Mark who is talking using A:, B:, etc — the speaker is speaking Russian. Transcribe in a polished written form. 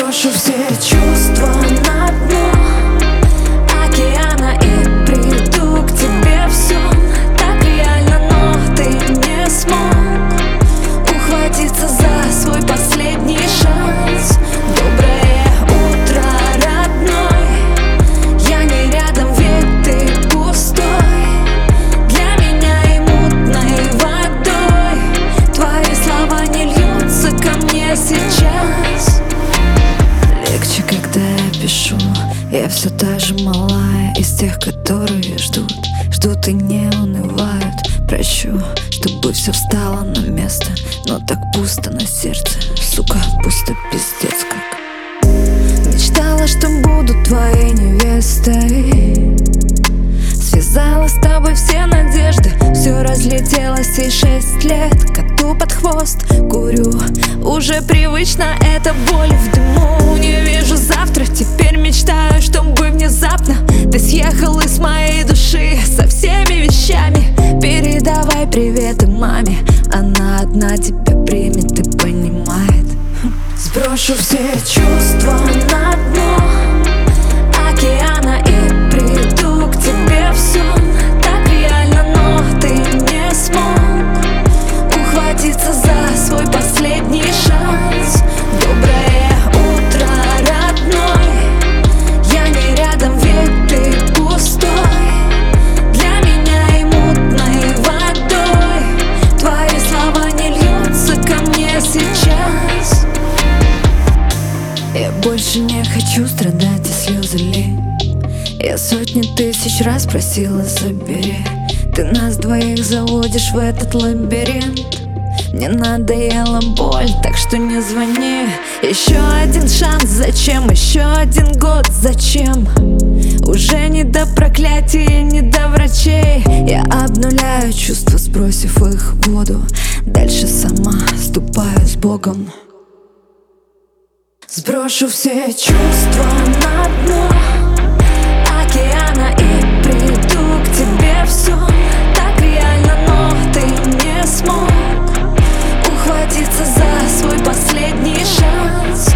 A: Сброшу все чувства на дно океана и приду к тебе в сон. Так реально, но ты не смог ухватиться за свой последний шанс. Доброе утро, родной, я не рядом, ведь ты пустой. Для меня и мутной водой твои слова не льются ко мне сейчас. Легче, когда я пишу, я все та же малая из тех, которые ждут и не унывают. Прощу, чтобы все встало на место, но так пусто на сердце, сука, пусто пиздец как. Мечтала, что буду твоей невестой, связала с тобой все надежды, все разлетелось и 6 лет коту под хвост. Курю, уже привычно, это боль в дыму. Не вижу завтра, теперь мечтаю, чтобы внезапно ты съехал из моей души со всеми вещами. Передавай приветы маме, она одна тебя примет и понимает. Сброшу все чувства на дно океана и приду к тебе в сон. Так реально, но ты не смог ухватиться за свой последний шанс. Доброе утро, родной, я не рядом, ведь ты пустой. Для меня и мутной водой твои слова не льются ко мне сейчас. Я больше не хочу страдать и слезы лить. Я сотни тысяч раз просила, забери. Ты нас двоих заводишь в этот лабиринт. Мне надоела боль, так что не звони. Еще один шанс, зачем? Еще один год, зачем? Уже не до проклятий, не до врачей. Я обнуляю чувства, сбросив их в воду. Дальше сама ступаю с Богом. Сброшу все чувства на дно океана и приду к тебе в сон. Так реально, но ты не смог ухватиться за свой последний шанс.